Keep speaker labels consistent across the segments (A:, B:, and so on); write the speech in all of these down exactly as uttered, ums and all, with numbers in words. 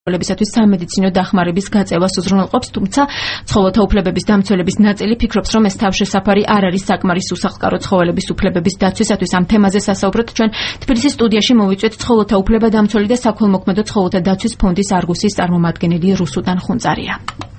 A: ცხოველებისათვის სამედიცინო დახმარების გაწევას უზრუნველყოფს, თუმცა ცხოველთა უფლებების დამცველების ნაწილი ფიქრობს, რომ ეს თავშესაფარი არ არის საკმარის უსახლკარო ცხოველების უფლებების დაცვისათვის. Ამ თემაზე სასაუბროდ ჩვენ თბილისის სტუდიაში მოვიწვიეთ ცხოველთა უფლებადამცველი და საქველმოქმედო ცხოველთა დაცვის ფონდის არგუსის წარმომადგენელი რუსუდან ხუნწარია.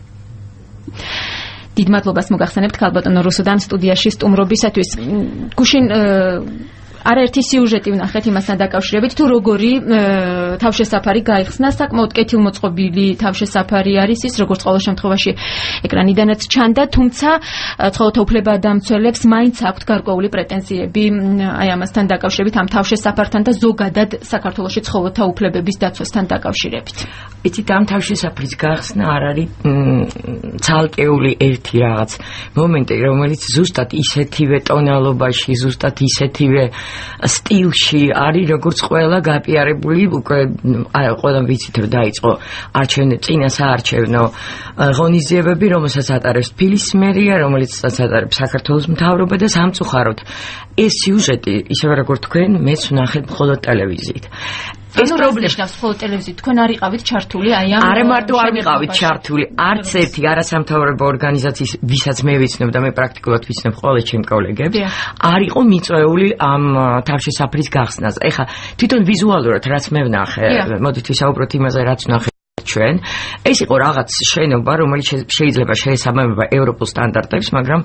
A: დიდ მადლობას მოგახსენებთ ქალბატონო რუსუდან სტუდიაში სტუმრობისათვის. გუშინ არაერთი სიუჟეტი ვნახეთ იმასთან დაკავშირებით, თუ როგორი თავშესაფარი გაიხსნა, საკმაოდ კეთილმოწყობილი თავშესაფარი არის ის, როგორც ყოველ შემთხვევაში ეკრანიდანაც ჩანდა, თუმცა ცხოველთა უფლებადამცველებს მაინც აქვთ გარკვეული პრეტენზიები აი ამასთან დაკავშირებით, ამ თავშესაფართან და ზოგადად საქართველოში ცხოველთა უფლებების დაცვასთან დაკავშირებით.
B: იცით, ამ თავშესაფრის გახსნა არ არის ცალკეული ერთი რაღაც მომენტი, რომელიც ზუსტად ისეთივე ტონალობაში, ზუსტად ისეთივე სტილში არის, როგორც ყველა გაპიარებული, უკვე ყველა ვიცით, რომ დაიწყო არჩევნო წინა საარჩევნო ღონისძიებები, რომელსაც ატარებს თბილისის მერია, რომელსაც ატარებს საქართველოს მთავრობა და სამწუხაროდ ეს სიუჟეტი, ისევე როგორც თქვენ, მეც ვნახეთ მხოლოდ ტელევიზიით.
A: ეს პრობლემა მხოლოდ ტელევიზიით თქვენ არ იყავით ჩართული აი ამ
B: არა მარტო არ ვიყავით ჩართული, არც ერთი არასამთავრობო ორგანიზაციის, ვისაც მე ვიცნობ და მე პრაქტიკულად ვიცნობ ყველა ჩემ კოლეგებს, არ იყო მიწვეული ამ თავშესაფრის გახსნას. ეხლა თვითონ ვიზუალურად რაც მე ვნახე, მოდით ვისაუბროთ იმაზე, რაც ვნახე ჩვენ, ეს იყო რაღაც შენობა, რომელიც შეიძლება შეესაბამება ევროპულ სტანდარტებს, მაგრამ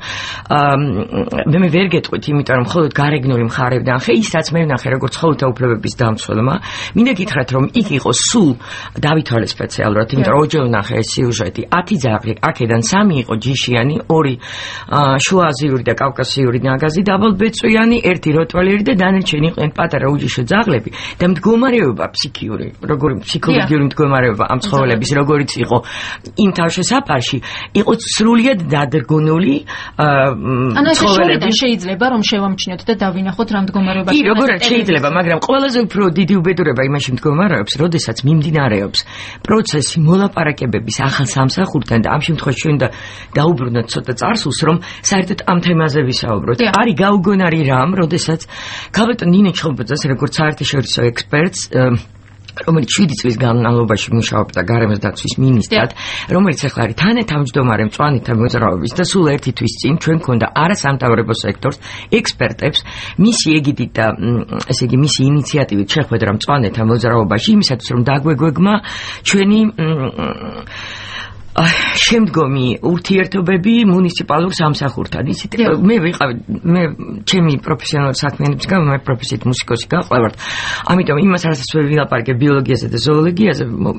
B: მე მე ვერ გეტყვით, იმიტომ რომ მხოლოდ გარეგნული მხარები ნახე, ის რაც მე ვნახე, როგორც ცხოველთა უფლებების დამცველმა, მინდა გითხრათ, რომ იქ იყო სულ დავითვალე სპეციალურად, იმიტომ რომ ოჯო ვნახე ეს სიუჟეტი, ათი ძაღლი, აქედან სამი იყო ჯიშიანი, ორი შუააზიური და კავკასიური ნაგაზი, დაბალბეწვიანი, ერთი როტველერი და დანარჩენი იყვნენ პატარა უჯიშო ძაღლები და მდგომარეობა ფსიქიური, როგორი ფსიქოლოგიური მდგომარეობა ამ ცხოველების როგორიც იყო იმ თავშესაფარში, იყო სრულიად დადრგუნული
A: ცხოველები. შეიძლება რომ შევამჩნიოთ და დავინახოთ რა მდგომარეობაში.
B: კი, როგორაც შეიძლება, მაგრამ ყველაზე უფრო დიდი უბედურება იმაში მდგომარეობს, როდესაც მიმდინარეობს პროცესი მოლაპარაკებების ახალ სამსახურთან და ამ შემთხვევაში ჩვენ და დაუბრუნოთ ცოტა წარსულს, რომ საერთოდ ამ თემაზე ვისაუბროთ. არის გაუგონარი რამ, როდესაც ქალბატონ ნინო ჩხობაძეს, როგორც საერთაშორისო ექსპერტს, რომელიც შვიდი წლის განმავლობაში მუშაობდა გარემოს დაცვის მინისტრად, რომელიც ახლა არის თანათავმჯდომარე მწვანეთა მოძრაობის და სულ ერთი თვის წინ ჩვენ მქონდა არასამთავრობო სექტორს, ექსპერტებს, მისი ეგიდით და ესე იგი მისი ინიციატივით შეხვედრა მწვანეთა მოძრაობაში, იმისათვის რომ დაგვეგვეგმა ჩვენი შემდგომი ურთიერთობები მუნიციპალურ სამსახურთან. იცით, მე ვიყავი, მე ჩემი პროფესიონალური საქმიანობის გამო მე პროფესიით მუსიკოსი გავყავართ. ამიტომ იმას რასაც ვერ ვილაპარაკებ ბიოლოგიაზე და ზოოლოგიაზე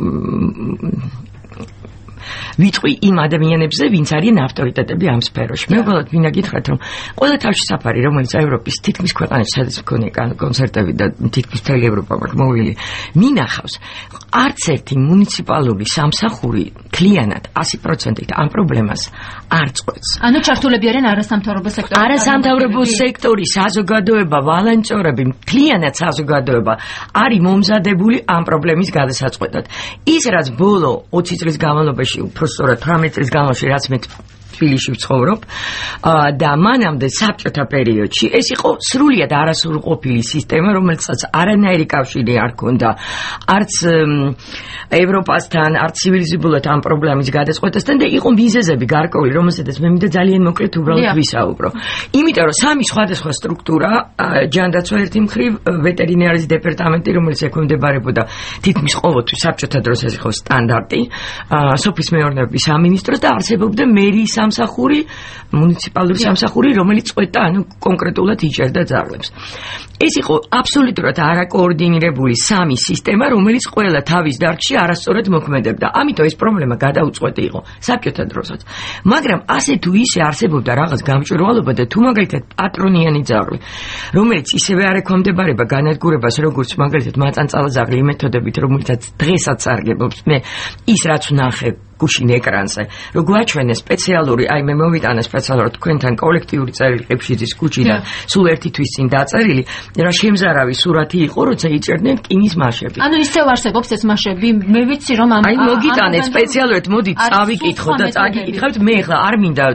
B: ვიტყვი იმ ადამიანებზე, ვინც არიან ავტორიტეტები ამ სფეროში. მე უბრალოდ მინდა გითხრათ, რომ ყველა თავშესაფარი, რომელიც ევროპის თითქმის ქვეყანაში სადაც მქონია კონცერტები და თითქმის მთელი ევროპა მაქვს მოვილი, მინახავს არც ერთი მუნიციპალური სამსახური მთლიანად ასი პროცენტით ამ პრობლემას არ წყვეტს.
A: ანუ ჩართულები არიან არასამთავრობო სექტორი.
B: არასამთავრობო სექტორი, საზოგადოება, ვოლონტერები, მთლიანად საზოგადოება არის მომზადებული ამ პრობლემის გადასაწყვეტად. ის რაც ბოლო ოცი წლის განმავლობაში, უფრო სწორად თვრამეტი წლის განმავლობაში, რაც მე თბილისში ვცხოვრობ და მანამდე საბჭოთა პერიოდში ეს იყო სრულიად არასრულყოფილი სისტემა, რომელსაც არანაირი კავშირი არ ჰქონდა არც ევროპასთან, არც ცივილიზებულად ამ პრობლემის გადაწყვეტასთან და იყო მიზეზები გარკვეული, რომელზედაც მე მინდა ძალიან მოკლედ უბრალოდ ვისაუბრო. იმიტომ რომ სამი სხვადასხვა სტრუქტურა, ჯანდაცვა ერთი მხრივ, ვეტერინარიის დეპარტამენტი, რომელიც ექვემდებარებოდა თითქმის ყოველთვის საბჭოთა დროს ეს იყო სტანდარტი, სოფლის მეურნეობის სამინისტროს და არსებობდა მერიის სამსახური, მუნიციპალური სამსახური, რომელიც წყვეტდა, ანუ კონკრეტულად იჭერდა ძაღლებს. ეს იყო აბსოლუტურად არაკოორდინირებული სამი სისტემა, რომელიც ყველა თავის დარგში არასწორად მოქმედებდა. ამიტომ ეს პრობლემა გადაუწყვეტი იყო საბჭოთა დროსაც. მაგრამ ასე თუ ისე არსებობდა რაღაც გამჭვირვალობა და თუ მაგალითად პატრონიანი ძაღლი, რომელიც ისევე არ ექვემდებარება განადგურებას, როგორც მაგალითად მაწანწალა ძაღლი იმ მეთოდებით, რომელიცაც დღესაც სარგებლობს მე ის რაც ვნახე გუშინ ეკრანზე, რომ გვაჩვენე სპეციალური, აი მე მოვიტანე სპეციალურად თქვენთან კოლექტიური წერილი ყიფშიძის ქუჩიდან, სულ ერთი თვის წინ დაწერილი, რა შემზარავი სურათი იყო, როცა იჭერდნენ რკინის მაშები.
A: ანუ ისევ არსებობს ეს მაშები, მე ვიცი რომ ამ
B: აი მოგიტანეთ სპეციალურად, მოდით წავიკითხოთ და წაგიკითხავთ, მე ახლა არ მინდა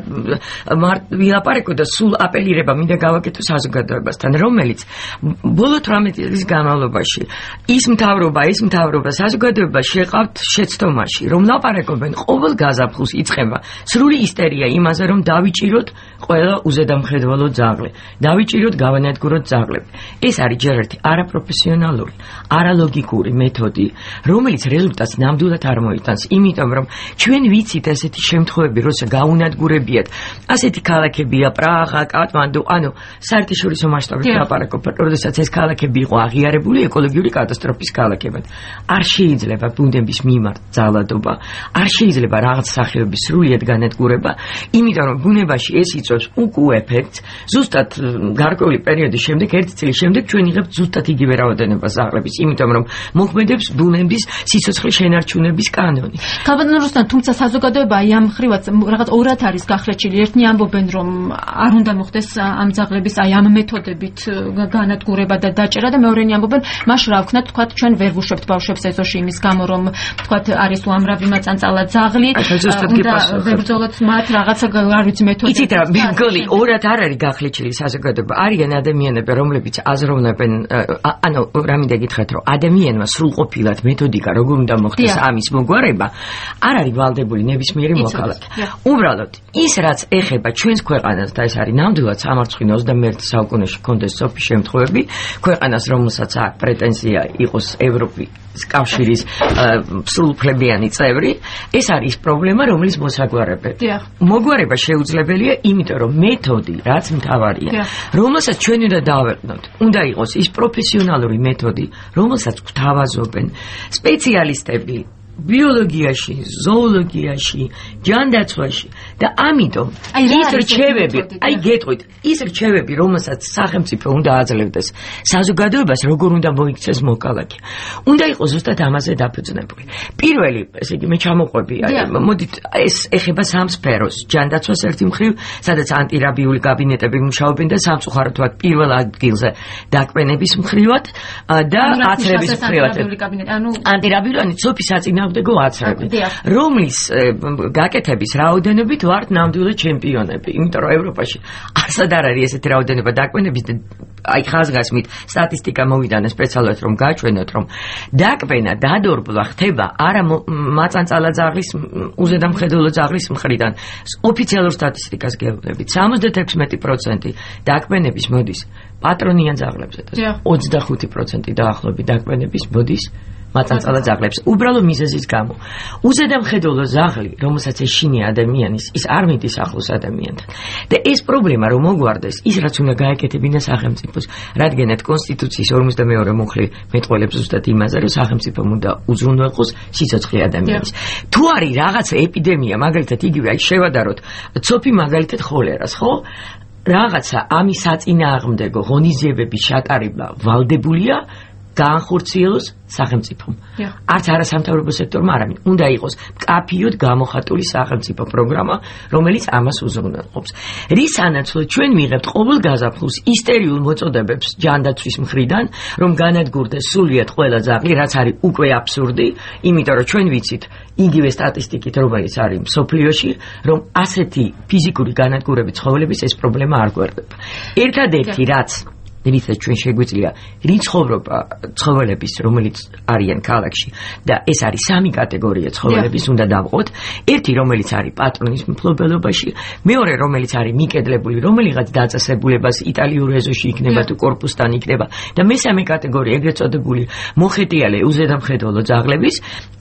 B: ვილაპარაკო და სულ აპელირება მინდა გავაკეთო საზოგადოებასთან, რომელიც ბოლო თვრამეტი წლის განმავლობაში ის მთავრობა, ის მთავრობა საზოგადოებას შეყავთ შეცდომაში, რომ ლაპარაკობენ ყოველ გაზაფხულს იწყება სრული ისტერია იმაზე, რომ დავიჭიროთ ყველა უზედამხედველო ძაღლი, დავიჭიროთ გავანადგუროთ ძაღლები. ეს არის ჯერ ერთი არაპროფესიონალური, არალოგიკური მეთოდი, რომელიც რეზულტატს ნამდვილად არ მოიტანს, იმიტომ რომ ჩვენ ვიცით ესეთი შემთხვევები, როცა გაუნადგურებიათ, ასეთი ქალაქებია პრაღა, კატმანდუ, ანუ საერთაშორისო მასშტაბით ლაპარაკობ, როდესაც ეს ქალაქები იყო აღიარებული ეკოლოგიური კატასტროფის ქალაქებად. არ შეიძლება ბუნდების მიმართ ძალადობა, არ შეიძლება რაღაც სახეობის სრულიად განადგურება, იმიტომ რომ ბუნებაში ეს იწვევს უკუ ეფექტს, ზუსტად გარკვეული პერიოდის შემდეგ, ერთი წლის შემდეგ ჩვენ იღებთ ზუსტად იგივე რაოდენობას ძაღლების, იმიტომ რომ მოქმედებს ბუნების სიცოცხლის შენარჩუნების კანონი.
A: ქალბატონ რუსტან, თუმცა საზოგადოება აი ამ ხრივაც რაღაც ორად არის გახლეჩილი. ერთნი ამბობენ, რომ არ უნდა მოხდეს ამ ძაღლების აი ამ მეთოდებით განადგურება და დაჭერა და მეორენი ამბობენ, მას რა ვქნათ, თქვათ, ჩვენ ვერ ვუშვებთ ბავშვებს ეზოში იმის გამო, რომ თქვათ არის უამრავი მაწანწალა ძაღლი, უნდა ვებრძოლოთ მათ რაღაცა არ ვიცი მეთოდები.
B: იცით რა, მეგონი, ორად არ არის გახლეჩილი საზოგადოება. არიან ადამიანები, რომლებიც აზროვნებენ, ანუ რა მინდა გითხრათ, რომ ადამიანმა სრულყოფილად მეთოდიკა როგორ უნდა მოხდეს ამის მოგვარება, არ არის ვალდებული ნებისმიერი მოქალაქე. უბრალოდ ის რაც ეხება ჩვენს ქვეყანას და ეს არის ნამდვილად სამარცხვინო ოცდამეერთე საუკუნეში კონდეს სოფი შემთხვევები, ქვეყანას რომელსაც აქვს პრეტენზია იყოს ევროპის კავშირის სრულუფლებიანი წევრი, ეს არის პრობლემა, რომლის მოსაგვარებელი. მოგვარება შეუძლებელია, იმიტომ რომ მეთოდი, რაც მთავარია, რომელსაც ჩვენ უნდა დავეყნოთ, უნდა იყოს ის პროფესიონალური მეთოდი, რომელსაც გვთავაზობენ სპეციალისტები ბიოლოგიაში, ზოოლოგიაში, ჯანდაცვაში და ამიტომ ის რჩევები, აი გეტყვით, ის რჩევები, რომელსაც სახელმწიფო უნდა აძლევდეს საზოგადოებას, როგორ უნდა მოიქცეს მოქალაქე. უნდა იყოს ზუსტად ამაზე დაფუძნებული. პირველი, ესე იგი, მე ჩამოყვები, აი, მოდით ეს ეხება სამ სფეროს, ჯანდაცვას ერთი მხრივ, სადაც ანტირაბიული კაბინეტები მუშაობენ და სამწუხაროდ ვთქვათ, პირველ ადგილზე დაკვენების მხრივად და აცრების მხრივად. ანტირაბიული სოფის საწინააღმდეგო აცრები, რომლის გაკეთების რაოდენობით ვართ ნამდვილად ჩემპიონები, იმიტომ რომ ევროპაში არსად არ არის ესეთი რაოდენობა დაკვენების და აი ხაზგასმით სტატისტიკა მოვიდანე სპეციალურად რომ გაჩვენოთ, რომ დაკვენა დადორბლა ხდება არა მაწანწალა ძაღლის, უზედამხედველო ძაღლის მხრიდან. ოფიციალურ სტატისტიკას გეუბნებით, სამოცდათექვსმეტი პროცენტი დაკვენების მოდის პატრონიან ძაღლებზე და ოცდახუთი პროცენტი დაახლოებით დაკვენების მოდის მაწანწალა ძაღლებს, უბრალო მიზეზის გამო. უზედამხედველო ძაღლი, რომელსაც ეშინია ადამიანის, ის არ მიდის ახლოს ადამიანთან. და ეს პრობლემა რომ მოგვარდეს, ის რაც უნდა გაეკეთებინა სახელმწიფოს, რადგანაც კონსტიტუციის ორმოცდამეორე მუხლი მეტყველებს ზუსტად იმაზე, რომ სახელმწიფომ უნდა უზრუნველყოს სიცოცხლე ადამიანის. თუ არის რაღაცა ეპიდემია, მაგალითად იგივე აი შევადაროთ, ცოფი მაგალითად ხოლერას, ხო? რაღაცა ამის საწინააღმდეგო ღონისძიებების ჩატარება ვალდებულია გაანხორციელოს სახელმწიფომ. არც არასამთავრობო სექტორმა არამედ უნდა იყოს მკაფიოდ გამოხატული სახელმწიფო პროგრამა, რომელიც ამას უზრუნველყოფს. რის სანაცვლოდ ჩვენ მიღებთ ყოველ გაზაფხულს ისტერიულ მოწოდებებს ჯანდაცვის მხრიდან, რომ განადგურდეს სრულიად ყველა ძაღლი, რაც არის უკვე აბსურდი, იმიტომ რომ ჩვენ ვიცით იგივე სტატისტიკით, რომელიც არის მსოფლიოში, რომ ასეთი ფიზიკური განადგურებით ცხოველების ეს პრობლემა არ გვერდება. ერთადერთი რაც რითაც ჩვენ შეგვიძლია რიცხოვრობა ცხოველების, რომელიც არიან ქალაქში და ეს არის სამი კატეგორია ცხოველების უნდა დავყოთ. ერთი, რომელიც არის პატრონის მფლობელობაში, მეორე, რომელიც არის მიკედლებული, რომელიღაც დაწესებულებას იტალიურ ეზოში იქნება თუ კორპუსთან იქნება და მესამე კატეგორია ეგრეთ წოდებული მოხეტიალე უზედამხედველო ძაღლების,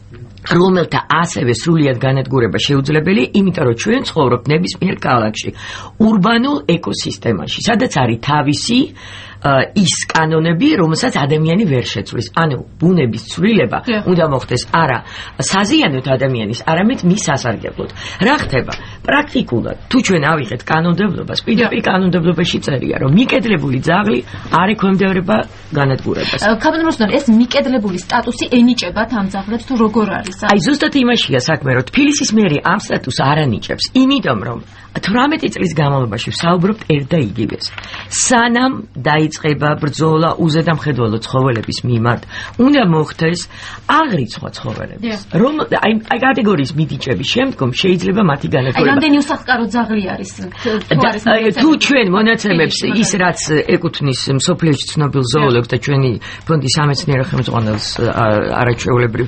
B: რომელთა ასევე სრულიად განადგურება შეუძლებელია, იმიტომ რომ ჩვენ ცხოვრობთ ნებისმიერ ქალაქში, ურბანულ ეკოსისტემაში, სადაც არის თავისი ის კანონები, რომელსაც ადამიანი ვერ შეცვლის. ანუ ბუნების ცვლილება უნდა მოხდეს არა საზიანოთ ადამიანის, არამედ მის სასარგებლოდ. რა ხდება? პრაქტიკულად, თუ ჩვენ ავიღეთ კანონმდებლობას, პირდაპირ კანონმდებლობაში წერია, რომ მიკედლებული ძაღლი არ ექვემდებარება განადგურებას.
A: ქაბატონ რუსუდან, ეს მიკედლებული სტატუსი ენიჭებათ ამ ძაღლებს თუ როგორ არის?
B: აი ზუსტად იმაშია საქმე, რომ თბილისის მერი ამ სტატუსს არ ანიჭებს, იმიტომ რომ თვრამეტი წლის განმავლობაში ვსაუბრობთ ერთ და იგივეს. სანამ დაიწყება ბრძოლა უზედამხედველო ცხოველების მიმართ, უნდა მოხდეს აღრიცხვა ცხოველების. რომ აი კატეგორიის მიდიჭების შემდგომ შეიძლება მათი განადგურება.
A: აი რამდენი უსახლკარო ძაღლი არის?
B: თუ ჩვენ მონაცემებს ის რაც ეკუთვნის მსოფლიოში ცნობილ ზოოლოგს და ჩვენი ფონდის სამეცნიერო ხელმძღვანელს არაჩვეულებრივ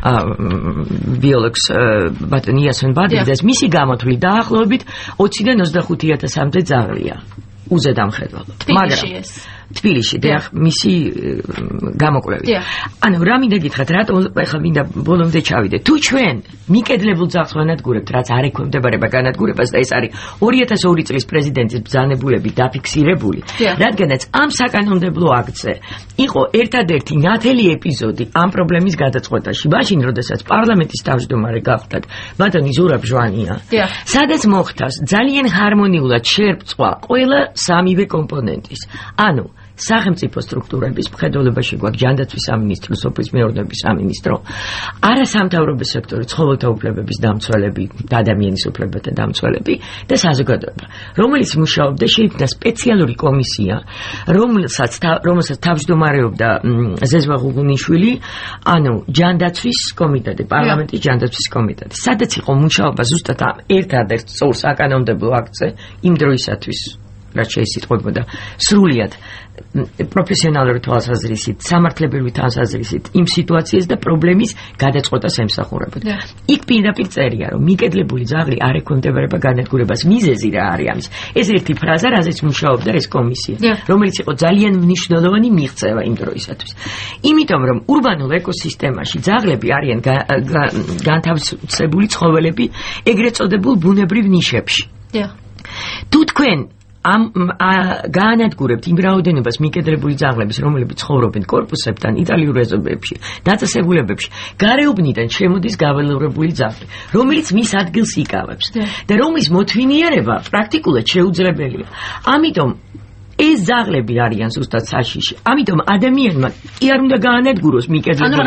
B: ბიოლოგს ბატონ იასონ ბადრიძეს, მისი გამოთვლით დაახლოებით ოციდან ოცდახუთი ათასამდე ძაღლია უზედამხედველოდ.
A: მაგრამ
B: თბილისში დიახ მისი გამოკვლევით. ანუ რა მინდა გითხრათ, რატო ახლა მინდა ბოლომდე ჩავიდე. თუ ჩვენ მიკედლებულ ძაღლს ვანადგურებთ, რაც არ ექვემდებარება განადგურებას და ეს არის ორი ათას ორი წლის პრეზიდენტის ბრძანებულებით დაფიქსირებული, რადგანაც ამ საკანონმდებლო აქტზე იყო ერთადერთი ნათელი ეპიზოდი ამ პრობლემის გადაწყვეტაში, მაშინ როდესაც პარლამენტის თავმჯდომარე გახდათ ბატონი ზურაბ ჟვანია, სადაც მოხდა ძალიან ჰარმონიულად შერწყვა ყველა სამივე კომპონენტის. ანუ სახელმწიფო სტრუქტურების მხედველობაში გვაქვს ჯანდაცვის სამინისტრო, სოფლის მეურნეობის სამინისტრო, არასამთავრობო სექტორი, ცხოველთა უფლებების დამცველები, ადამიანის უფლებათა დამცველები და საზოგადოება, რომელიც მუშაობდა, შეიქმნა სპეციალური კომისია, რომელსაც რომელსაც თავმჯდომარეობდა ზეზვა ღუღუნიშვილი, ანუ ჯანდაცვის კომიტეტი, პარლამენტის ჯანდაცვის კომიტეტი, სადაც იყო მუშაობა ზუსტად ამ ერთადერთ სწორ საკანონმდებლო აქტზე იმ დროისათვის, რაც შეესიტყვებოდა სრულიად პროფესიონალური თვალსაზრისით, სამართლებრივი თვალსაზრისით იმ სიტუაციას და პრობლემის გადაწყვეტას ემსახურებოდა. იქ პირდაპირ წერია, რომ მიკედლებული ძაღლი არ ექვემდებარება განადგურებას. მიზეზი რა არის ამის? ეს ერთი ფრაზა, რაზეც მუშაობდა ეს კომისია, რომელიც იყო ძალიან მნიშვნელოვანი მიღწევა იმ დროისათვის. იმიტომ რომ ურბანულ ეკოსისტემაში ძაღლები არიან განთავსებული ცხოველები ეგრეთ წოდებულ ბუნებრივ ნიშებში. თუ თქვენ ამ გაანადგურებთ იმ რაოდენობას მიკედლებული ძაღლების, რომლებიც ცხოვრობენ კორპუსებთან, იტალიურ ეზოებში, დაწესებულებებში, გარეუბნიდან შემოდის გაველურებული ძაღლი, რომელიც მის ადგილს იკავებს და რომლის მოთვინიერება პრაქტიკულად შეუძლებელია. ამიტომ ეს ძაღლები არიან ზუსტად საშიში. ამიტომ ადამიანმა კი არ უნდა გაანადგუროს მიკედლებული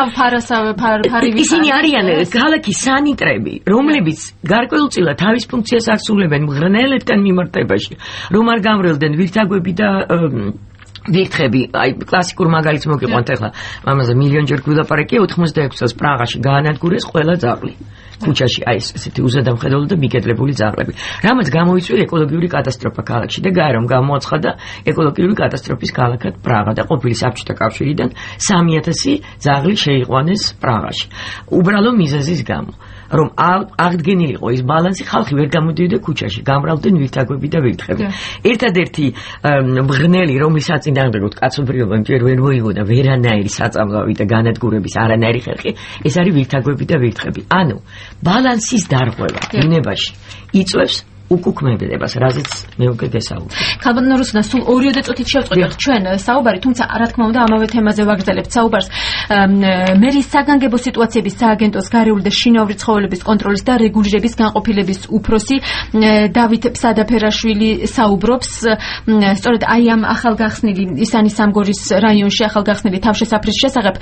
B: ძაღლი. ისინი არიან ქალაქის სანიტრები, რომლებიც გარკვეულწილად თავის ფუნქციას ასრულებენ მღრღნელებთან მიმართებაში, რომ არ გამრავლდნენ ვირთაგვები და ვირთხები. აი კლასიკურ მაგალითს მოგიყვანთ ახლა. ამაზე მილიონჯერ გვილაპარაკია, ოთხმოცდაექვსი წელს პრაღაში გაანადგურეს ყველა ძაღლი. ქუჩაში აი ესეთი უზედამხედველო და მიკედლებული ძაღლები. რამაც გამოიწვია ეკოლოგიური კატასტროფა ქალაქში და გაერომ გამოაცხადა ეკოლოგიური კატასტროფის ქალაქად პრაღა და ყოფილი საბჭოთა კავშირიდან სამი ათასი ძაღლი შეიყვანეს პრაღაში. უბრალო მიზეზის გამო, რომ აღდგენილიყო ის ბალანსი, ხალხი ვერ გამოდიოდა ქუჩაში, გამრავლდნენ ვირთაგვები და ვირთხები. ერთადერთი მღრღნელი, რომლის საწინააღმდეგოდ კაცობრიობამ ჯერ ვერ მოიგონა ვერანაირი საწამლავი და განადგურების არანაირი ხერხი, ეს არის ვირთაგვები და ვირთხები. ანუ ბალანსის დარღვევა ბუნებაში იწვევს უკუქმედებას, რაზეც მე უკვე გესაუბრე.
A: ქაბატონ რუსუდან, სულ ორიოდე წუთით შევწყვეტოთ ჩვენ საუბარი, თუმცა რა თქმა უნდა ამავე თემაზე ვაგრძელებთ საუბარს. მერის საგანგებო სიტუაციების სააგენტოს გარეული და შინაური ცხოველების კონტროლის და რეგულირების განყოფილების უფროსი დავით ფსადაფერაშვილი საუბრობს. სწორედ აი ამ ახალგახსნილი ისანის სამგორის რაიონში ახალგახსნილი თავშესაფრის შესახებ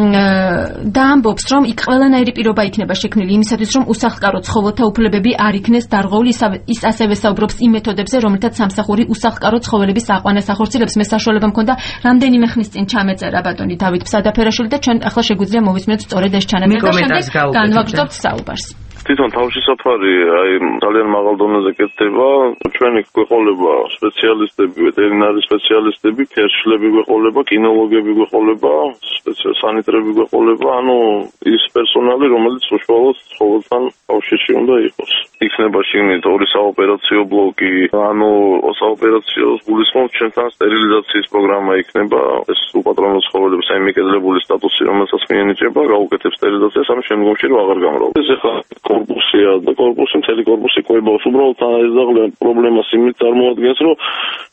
A: და ამბობს, რომ იქ ყველანაირი პირობა იქნება შექმნილი იმისათვის, რომ უსახლკარო ცხოველთა უფლებები არ იქნეს დარღვეული. ის ასევე საუბრობს იმ მეთოდებზე, რომელთაც სამსახური უსახლკარო ცხოველების აყვანას ახორციელებს. მე საშუალება მქონდა რამდენიმე ხნის წინ ჩამეწერა ბატონი დავით ფსადაფერაშვილი და ჩვენ ახლა შეგვიძლია მოვისმინოთ სწორედ ეს ჩანაწერი და შემდეგ განვაგრძობთ საუბარს.
C: თვითონ თავშესაფარი აი ძალიან მაღალ დონეზე კეთდება. ჩვენი გვეყოლება სპეციალისტები, ვეტერინარი სპეციალისტები, ქერშლები გვეყოლება, კინოლოგები გვეყოლება, სანიტრები გვეყოლება, ანუ ის პერსონალი, რომელიც უშუალოდ ცხოველთან კავშირში უნდა იყოს. იქნება შიგნით ორი საოპერაციო ბლოკი, ანუ საოპერაციო გულისხმობს ჩვენთან სტერილიზაციის პროგრამა იქნება. ეს უპატრონო ცხოველების აი მიკედლებული სტატუსი, რომელსაც მიენიჭება, გაუკეთებს სტერილიზაციას, ამის შემდგომში რომ აღარ გამრავლდეს. ეს ახლა კორპუსია და კორპუსი, მთელი კორპუსი ყვებავს. უბრალოდ ეს ძაღლი პრობლემას იმით წარმოადგენს, რომ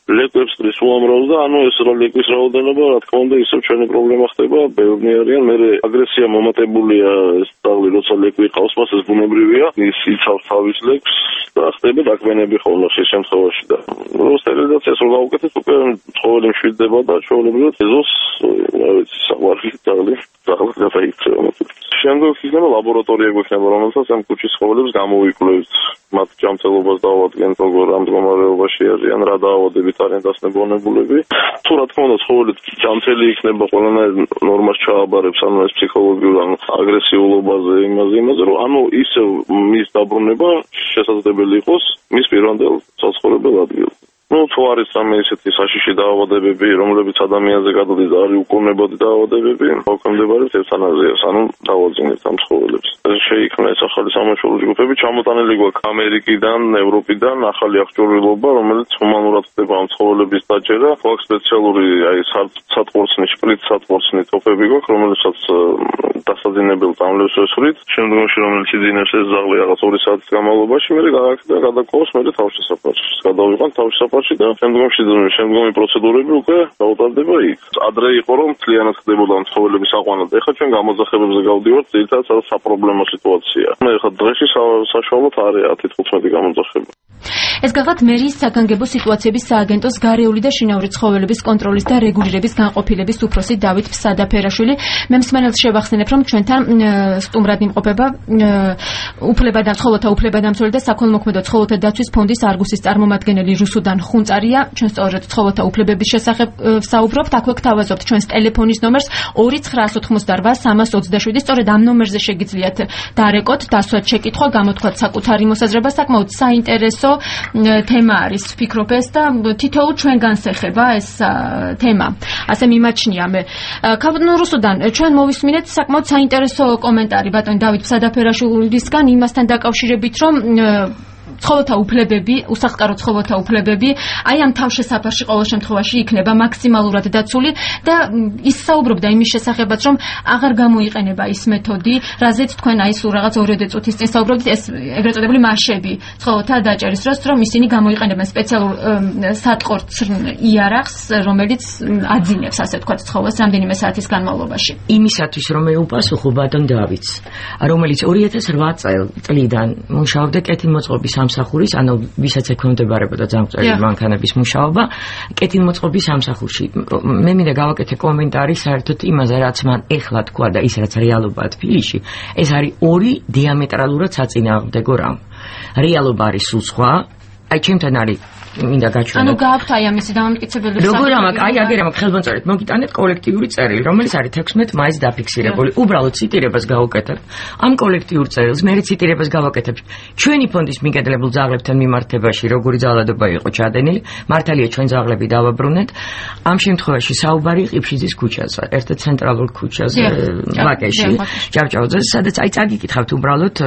C: ლეკვებს ტრის უამრავს და ანუ ეს რა ლეკვის რაოდენობა რა თქმა უნდა ისევ ჩვენი პრობლემა ხდება, ბევრი არიან, მე აგრესია მომატებულია ეს თავლი როცა ლეკვი ყავს მას ეს ბუნებრივია, ის იცავს თავის ლეკვს და ხდება დაკვენები ხოლმე ხის შემთხვევაში და სტერილიზაციას რო გავუკეთეთ უკვე ცხოველი მშვიდდება და ჩვეულებრივად ეზოს რა ვიცი საყვარელი თავლი თავლი გადაიქცევა. შემდგომ იქნება ლაბორატორია გვექნება რომელსაც ამ კუჩის ცხოველებს გამოვიკვლევთ, მათ ჯანმრთელობას დავადგენთ როგორ ამ მდგომარეობაში არიან, რა დაავადებით არიან დასნებოვნებულები. თუ რა თქმა უნდა ცხოველი ჯანმრთელი იქნება ყველანაირ ნორმას ჩააბარებს, ანუ ეს ფსიქოლოგიურ ან აგრესიულობაზე, იმაზე, იმაზე, რომ ანუ ისევ მის დაბრუნება შესაძლებელი იყოს მის პირვანდელ საცხოვრებელ ადგილზე. Ну, თუ არის სამი ისეთი საშიში დაავადებები, რომლებიც ადამიანზე გადადის და არის უკურნებოდი დაავადებები, მოქმედებარებს ევთანაზიას, ანუ დავაძინებთ ამ ცხოველებს. შეიქმნა ეს ახალი სამაშველო ჯგუფები, ჩამოტანილი გვაქვს ამერიკიდან, ევროპიდან, ახალი აღჭურვილობა, რომელიც ჰუმანურად ხდება ამ ცხოველების დაჭერა. გვაქვს სპეციალური აი სატყორცნი, შპრიც სატყორცნი თოფები გვაქვს, რომელსაც დასაძინებელ წამლებს ვესვრით. შემდგომში რომელიც იძინებს ეს ზაღლი რაღაც ორი საათის განმავლობაში, მე გადაგაკეთოს, მე თავშესაფარში. გადავიყვან თავშესაფარში და შემდგომში შემდგომი პროცედურები უკვე გაუტარდება იქ. ადრე იყო რომ მთლიანად ხდებოდა ცხოველების აყვანა და ეხლა ჩვენ გამოძახებებზე გავდივართ, ძირითადად საპრობლემო სიტუაცია. ეხლა დღეში საშუალოდ არის ათი თხუთმეტი გამოძახება.
A: ეს გახლავთ მერის საგანგებო სიტუაციების სააგენტოს გარეული და შინაური ცხოველების კონტროლის და რეგულირების განყოფილების უფროსი დავით ფსადაფერაშვილი. მე მსმენელს შევახსენებ, რომ ჩვენთან სტუმრად იმყოფება უფლებადა ცხოველთა უფლებადამცველი და საქველმოქმედო ცხოველთა დაცვის ფონდის არგუსის წარმომადგენელი რუსუდან ხუნწარია. ჩვენ სწორედ ცხოველთა უფლებების შესახებ ვსაუბრობთ. აქვე გთავაზობთ ჩვენს ტელეფონის ნომერს ორი ცხრაას ოცდაოთხმოცდარბა სამას ოცდაშვიდი. სწორედ ამ ნომერზე შეგიძლიათ დარეკოთ, დასვათ შეკითხვა, გამოთქვათ საკუთარი მოსაზრება, საკმაოდ საინტერესო თემა არის, ვფიქრობ ეს და თითოეულ ჩვენგანს ეხება ეს თემა. ასე მიმაჩნია მე. ქალბატონ რუსუდან, ჩვენ მოვისმინეთ საკმაოდ საინტერესო კომენტარი ბატონ დავით ფსადაფერაშვილისგან იმასთან დაკავშირებით, რომ ცხოველთა უფლებები, უსახლკარო ცხოველთა უფლებები, აი ამ თავშესაფარში ყოველ შემთხვევაში იქნება მაქსიმალურად დაცული და ის საუბრობდა იმის შესახებაც, რომ აღარ გამოიყენება ის მეთოდი, რაზეც თქვენ აი სულ რაღაც ორ-ორი წუთის წინ საუბრობთ, ეს ეგრეთ წოდებული მასშები ცხოველთა დაჭერის დროს, რომ ისინი გამოიყენებენ სპეციალურ სატყორცნ იარაღს, რომელიც აძინებს, ასე ვთქვათ, ცხოველს რამდენიმე საათის განმავლობაში.
B: იმისათვის, რომ ეუპასუხო ბატონ დავითს, რომელიც ორი ათას რვა წლიდან მუშაობდა კეთილმოწყობის სამსახურის, ანუ ვისაც ექვემდებარებოდა ძამწვერი მანქანების მუშაობა, კეთილმოწყობის სამსახურში. მე მინდა გავაკეთე კომენტარი საერთოდ იმაზე, რაც მან ეხლა თქვა და ის რაც რეალობაა თბილისში, ეს არის ორი დიამეტრალურად საწინააღმდეგო რამ. რეალობა არის სულ სხვა, აი ჩემთან არის მინდა გაჩვენო.
A: ანუ გააქვთ აი ამისი დამამტკიცებელი
B: როგორ ამაკ აი აგერ ამაკ ხელმოწერეთ მოგიტანეთ კოლექტიური წერილი, რომელიც არის თექვსმეტ მაისს დაფიქსირებული. უბრალოდ ციტირებას გავუკეთებ. ამ კოლექტიურ წერილს მე ციტირებას გავაკეთებ. ჩვენი ფონდის მიგედლებულ ძაღლებთან მიმართებაში როგორი ძალადობა იყო ჩადენილი, მართალია ჩვენ ძაღლები დავაბრუნეთ. ამ შემთხვევაში საუბარი ყიფშიძის ქუჩაზე, ერთ-ერთ ცენტრალურ ქუჩაზე, ვაკეში, ჭავჭავაძე, სადაც აი წაგიკითხავთ უბრალოდ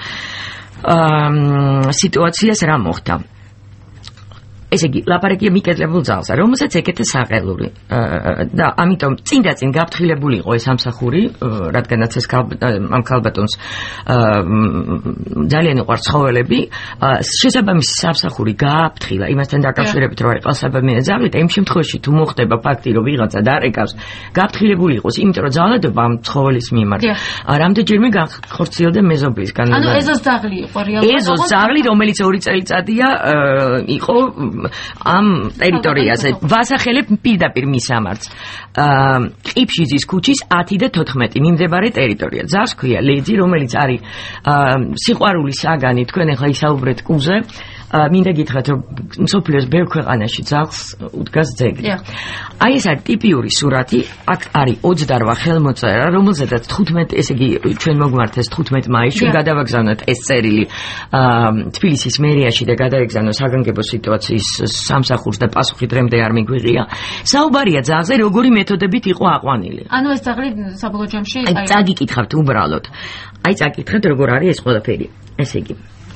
B: სიტუაციას რა მოხდა. ესე იგი, ლაპარაკია მიკედლებულ ძალზე, რომელსაც ეკეთა საყელური. და ამიტომ წინ და წინ გაფრთხილებული იყო ეს სამსახური, რადგანაც ეს ამ ქალბატონს ძალიან უყვარს ცხოველები, შესაბამისი სამსახური გააფრთხილა იმასთან დაკავშირებით, რომ არის ყალსაბამიანი ძაღლი და იმ შემთხვევაში თუ მოხდება ფაქტი, რომ ვიღაცა დარეკავს, გაფრთხილებული იყოს, იმიტომ რომ ძალადობა ამ ცხოველის მიმართ რამდენჯერმე განხორციელდა მეზობლისგან.
A: ანუ ეზოს ძაღლი იყო რეალურად.
B: ეზოს ძაღლი, რომელიც ორი წელიწადია იყო ამ ტერიტორიაზე. ვასახელებ პირდაპირ მის ამარც. ყიფშიძის ქუჩის ათი და თოთხმეტი მიმდებარე ტერიტორია. ძაღლს ქვია ლეძი, რომელიც არის სიყვარულის საგანი, თქვენ ახლა ისაუბრეთ კუზე. მინდა გითხრათ, რომ მსოფლიოს ბევრ ქვეყანაში ძაღლს უდგას ძეგლი. აი ეს არის ტიპიური სურათი, აქ არის ოცდარვა ხელმოწერა, რომელზედაც თხუთმეტი, ესე იგი ჩვენ მოგვმართეს თხუთმეტი მაისს, ჩვენ გადავაგზავნოთ ეს წერილი თბილისის მერიაში და გადავაგზავნოთ საგანგებო სიტუაციის სამსახურს და პასუხი დღემდე არ მიგვიღია. საუბარია ძაღლზე, როგორი მეთოდებით იყო აყვანილი.
A: ანუ ეს ძაღლი საბოლოო ჯამში
B: აი წაგიკითხავთ უბრალოდ. აი წაგიკითხეთ როგორ არის ეს ყველაფერი. ესე იგი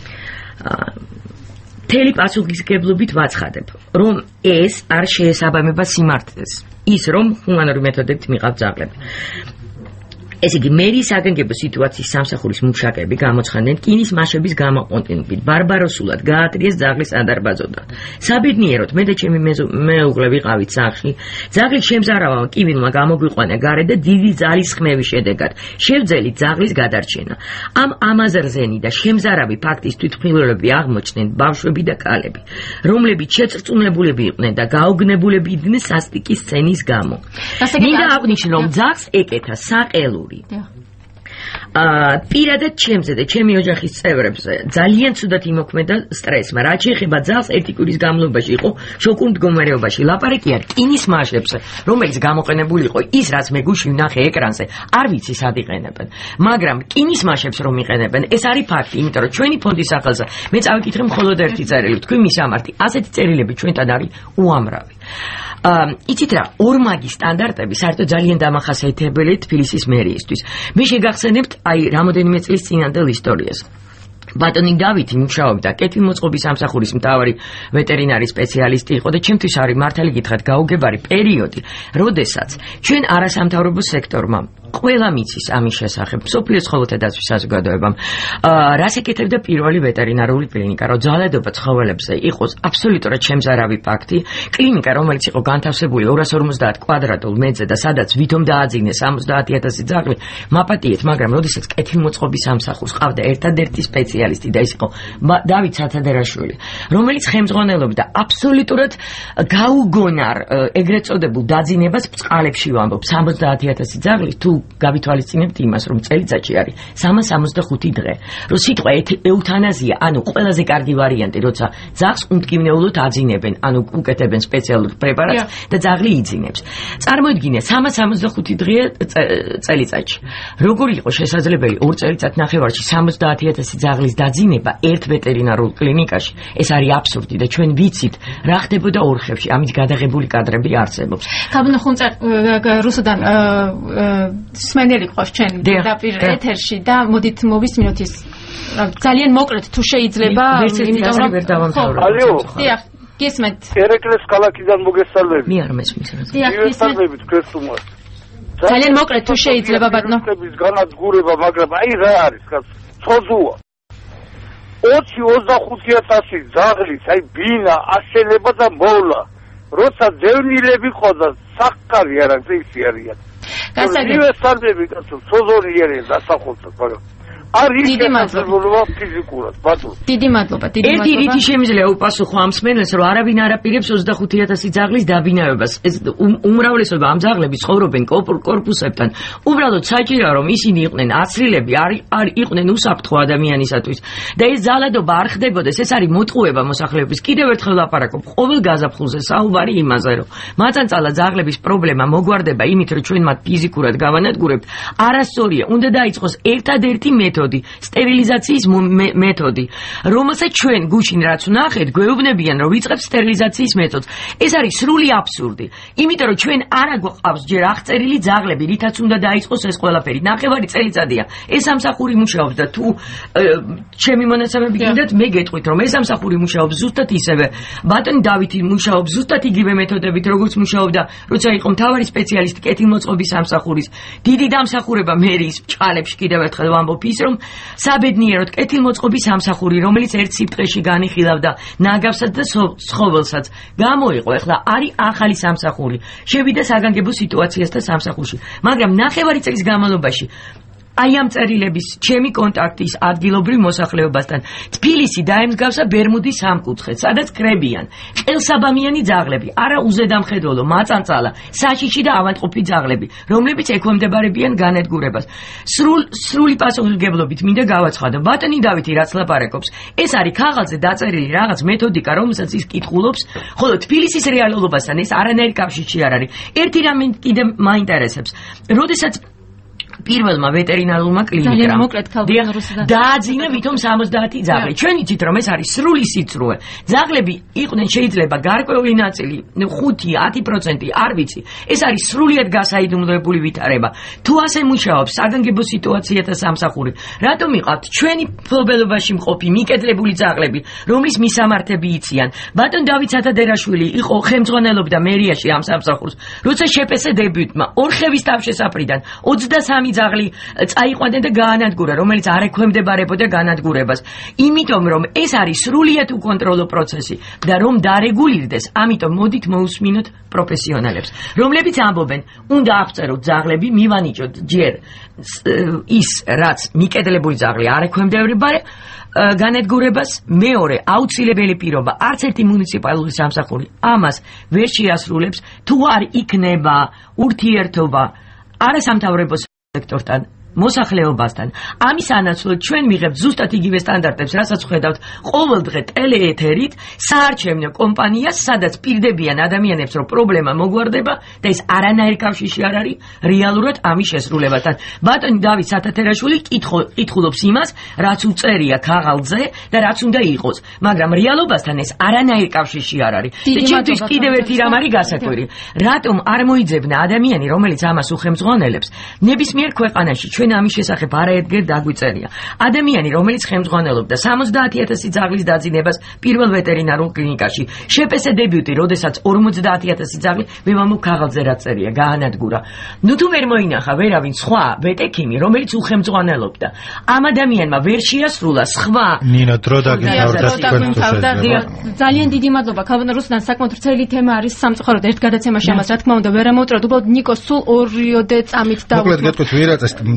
B: მთელი პასუხისგებლობით ვაცხადებ, რომ ეს არ შეესაბამება სიმართლეს. ის რომ ჰუმანური მეთოდებით მიყავთ ძაღლები. ესე იგი, მერის საგანგებო სიტუაციის სამსახურის მუშაკები გამოცხადდნენ რკინის მასების გამოყენებით, ბარბაროსულად გაატრიეს ძაღლის ადარბაზოდან. საბედნიეროდ, მე და ჩემი მეუღლე ვიყავით სახლში. ძაღლის შემზარავამ კივილმა გამოგვიყვანა გარეთ და დიდი ძალის ხმევის შედეგად შევძელით ძაღლის გადარჩენა. ამ ამაზრზენი და შემზარავი ფაქტის თვითმხილველები აღმოჩნდნენ ბავშვები და ქალები, რომლებიც შეწრწუნებულები იყვნენ და გაოგნებულები იყვნენ სასტიკის სცენის გამო. მინდა აღნიშნო, რომ ძაღლს ეკეთა საყელური აა პირადად ჩემზე და ჩემი ოჯახის წევრებზე ძალიან ცუდად იმოქმედა სტრესმა. რაც შეეხება ძაღლს, ერთი კვირის განმავლობაში იყო შოკურ მდგომარეობაში. ლაპარაკია რკინის მასებზე, რომელიც გამოყენებული იყო, ის რაც მე გუში ვნახე ეკრანზე, არ ვიცი სად იყენებენ. მაგრამ რკინის მასებს რომ იყენებენ, ეს არის ფაქტი, იმიტომ რომ ჩვენი ფონდის სახელზე მე წავიკითხე მხოლოდ ერთი წერილი, თქვი მისამართი. ასეთი წერილები ჩვენთან არის უამრავი. აა იცით რა, ორმაგი სტანდარტები საერთოდ ძალიან დამახასიათებელია თბილისის მერიისთვის. მე შეგახსენებთ აი რამოდენიმე წლის წინანდელ ისტორიას. ბატონი დავითი მუშაობდა კეთილმოწყობის სამსახურის მთავარი ვეტერინარი სპეციალისტი იყო და ჩემთვის არის მართალი გითხრათ გაუგებარი პერიოდი, როდესაც ჩვენ არასამთავრობო სექტორმა ყველა მიცის ამის შესახებ მსოფლიოს ცხოველთა დაცვის საზოგადოებამ რას ეკეთებდა პირველი ვეტერინარული კლინიკა, რომ ძალადობა ცხოველებზე იყოს აბსოლუტურად შემზარავი ფაქტი. კლინიკა, რომელიც იყო განთავსებული ორას ორმოცდაათ კვადრატულ მეტრზე და სადაც ვითომ დააძინეს ორმოცდაათი ათასი ძაღლი, მაპატიეთ, მაგრამ როდესაც კეთილმოწყობის სამსახურს ყავდა ერთადერთი სპეციალისტი და ის იყო დავით სათადერაშვილი, რომელიც ხელმძღვანელობდა აბსოლუტურად გაუგონარ ეგრეთ წოდებულ დაძინებას ბწყალებში ვამბობ სამოცდაათი ათასი ძაღლის თუ გავითვალისწინებთ იმას, რომ წელიწადში არის სამას ორმოცდახუთი დღე. რომ სიტყვა ევთანაზია, ანუ ყველაზე კარგი ვარიანტი, როცა ძაღლს უმტკივნეულოდ აძინებენ, ანუ უკეთებენ სპეციალურ პრეპარატს და ძაღლი იძინებს. წარმოიდგინე, სამას ორმოცდახუთი დღეა წელიწადში. როგორ იყო შესაძლებელი ორ წელიწად ნახევარში სამოცდაათი ათასი ძაღლის დაძინება ერთ ვეტერინარულ კლინიკაში? ეს არის აბსურდი და ჩვენ ვიცით, რა ხდებოდა ორხევში. ამით გადაღებული კადრები არსებობს.
A: ქაბნახუნწა რუსუდან სმენელი ყავს ჩვენ დაპირ ეთერში და მოდით მოვისმინოთ ის ძალიან მოკლედ თუ შეიძლება,
B: იმიტომ რომ ვერ დავამთავრებ.
C: ალო.
A: დიახ, გისმენთ.
C: ერეკლეს ქალაქიდან მოგესალმებით.
B: მე არ მესმის რა.
A: დიახ,
C: მოგესალმებით ქრესტუმას.
A: ძალიან მოკლედ თუ შეიძლება, ბატონო.
C: ეს განადგურება, მაგრამ აი რა არის, ცოზუა. ოცი ოცდახუთი ათასი ძაღლის, აი ბინა, აშენება და მოვლა. როცა ძევნილები ყოდა, საყარი არ აქვს, ისი არიან.
A: გასაგები.
C: ის სარდები კაცო, სოზონი არის დასახულწად, მაგრამ არის
A: დიდი მადლობა
C: ფიზიკურად, ბატონო.
A: დიდი მადლობა, დიდი მადლობა.
B: ერთი რითი შემიძლია უპასუხო ამ სმენელს, რომ არავინ არ აპირებს ოცდახუთი ათასი ძაღლის დაბინავებას. ეს უმრავლესობა ამ ძაღლები ცხოვრობენ კორპუსებთან. უბრალოდ საჭიროა, რომ ისინი იყვნენ აცრილები, არ იყვნენ უსაფრთხო ადამიანისათვის. და ეს ძალადობა არ ხდებოდეს, ეს არის მოტყუება მოსახლეობის. კიდევ ერთხელ ლაპარაკობ, ყოველ გაზაფხულზე საუბარი იმაზე, რომ მაწანწალა ძაღლების პრობლემა მოგვარდება იმით, რომ ჩვენ მათ ფიზიკურად გავანადგურებთ. არასწორია, უნდა დაიწყოს ერთადერთი მეთოდი, სტერილიზაციის მეთოდი, რომელსაც ჩვენ გუშინ რაც ვნახეთ, გვეუბნებიან, რომ ვიწყებთ სტერილიზაციის მეთოდს. ეს არის სრული აბსურდი. იმიტომ რომ ჩვენ არ აგვყავს ჯერ აღწერილი ძაღლები, რითაც უნდა დაიწყოს ეს ყველაფერი. ნახევარი წელიწადია ეს სამსახური მუშაობს და თუ ჩემი მონაცემები გინდათ, მე გეტყვით, რომ ეს სამსახური მუშაობს ზუსტად ისევე. ბატონი დავითი მუშაობს ზუსტად იგივე მეთოდებით, როგორც მუშაობდა, როცა იყო მთავარი სპეციალისტი კეთილმოწყობის სამსახურის. დიდი დამსახურება მერის ბჭყალებში კიდევ ერთხელ ვამბობ ის, რომ საბედნიეროდ კეთილმოწყობის სამსახური, რომელიც ერთ სიფტყეში განიხილავდა ნაგავსაც და ცხოველსაც, გამოიყო. ეხლა არის ახალი სამსახური. შევიდა საგანგებო სიტუაციასთან სამსახურში. მაგრამ ნახევარი წლის განმავლობაში აი ამ წერილების ჩემი კონტაქტის ადგილობრივ მოსახლეობასთან თბილისი დაემსგავსა ბერმუდის სამკუთხედს, სადაც კრებიან ყელსაბამიანი ძაღლები, არა უზედამხედველო, მაწანწალა, საშიში და ავადმყოფი ძაღლები, რომლებიც ექვემდებარებიან განადგურებას. სრულ სრული პასუხისმგებლობით მინდა გავაცხადო, ბატონი დავითი რაც ლაპარაკობს, ეს არის ქაღალდზე დაწერილი რაღაც მეთოდიკა, რომელსაც ის კითხულობს, ხოლო თბილისის რეალობასთან ეს არანაირი კავშირი არ არის. ერთი რამე კიდე მაინტერესებს, როდესაც პირველმა ვეტერინარულმა კლინიკამ დააძინა ვითომ სამოცდაათი ძაღლი. ჩვენ იცით, რომ ეს არის სრული სიწრუე. ძაღლები იყვნენ შეიძლება გარკვეული ნაწილი, ხუთი ათი პროცენტი, არ ვიცი. ეს არის სრულიად გასაიდუმლოებული ვითარება. თუ ასე მუშაობს საგანგებო სიტუაციათა სამსახური, რატომ იყავთ ჩვენი მფლობელობაში მყოფი მიკედლებული ძაღლები, რომლის მისამართები იციან? ბატონ დავით სათადერაშვილი იყო ხელმძღვანელობდა მერიაში ამ სამსახურს, როცა შეპესე დებიუტმა ორხევის თავშესაფრიდან ოცდასამი ძაღლი წაიყვანდა და გაანადგურა, რომელიც არ ექვემდებარებოდა განადგურებას. იმიტომ რომ ეს არის სრულიად უკონტროლო პროცესი და რომ დარეგულირდეს, ამიტომ მოდით მოусმინოთ პროფესიონალებს, რომლებიც ამბობენ, უნდა აღწეროთ ძაღლები, მივანიჭოთ ჯერ ის, რაც მიკედლებული ძაღლი არ ექვემდებარება განადგურებას, მეორე აუცილებელი პირობა, არც ერთი მუნიციპალური სამსახური ამას ვერ შეასრულებს, თუ არ იქნება ურთიერთობა არასამთავრობო სექტორთან, მოსახლეობასთან. ამის ანაცვლოდ ჩვენ მიღებთ ზუსტად იგივე სტანდარტებს, რასაც ხედავთ ყოველდღე ტელეეთერით საარჩევნო კომპანიას, სადაც პირდებიან ადამიანებს, რომ პრობლემა მოგვარდება და ეს არანაირ კავშირში არ არის რეალურად ამის შესრულებასთან. ბატონი დავით სათათერაშვილი კითხულობს იმას, რაც უწერია ქაღალდზე და რაც უნდა იყოს, მაგრამ რეალობასთან ეს არანაირ კავშირში არ არის. და ჩემთვის კიდევ ერთი რამ არის გასაკვირი. რატომ არ მოიძებნა ადამიანი, რომელიც ამას უხელმძღვანელებს, ნებისმიერ ქვეყანაში ჩვენ ამის შესახებ არაერთგერ დაგვიწერია. ადამიანი, რომელიც ხელმძღვანელობდა სამოცდაათი ათასი ძაღლის დაძინებას პირველ ვეტერინარულ კლინიკაში, შეპესე დებიუტი, როდესაც ორმოცდაათი ათასი ძაღლი მემამულ ქაღალდზე რაც წერია, გაანადგურა. ნუ თუ ვერ მოინახა ვერავინ სხვა ვეტექიმი, რომელიც უხელმძღვანელობდა. ამ ადამიანმა ვერ შეასრულა სხვა
D: ნინო დრო დაგიმთავრდა
A: ძალიან დიდი მადლობა. ქალბატონ რუსუდან საკმაოდ ვრცელი თემა არის სამწუხაროდ ერთ გადაცემაში ამას რა თქმა უნდა ვერ ამოვუწევთ. უბრალოდ ნიკო სულ ორიოდე წამით და
D: მოკლედ გეტყვით ვირაწეს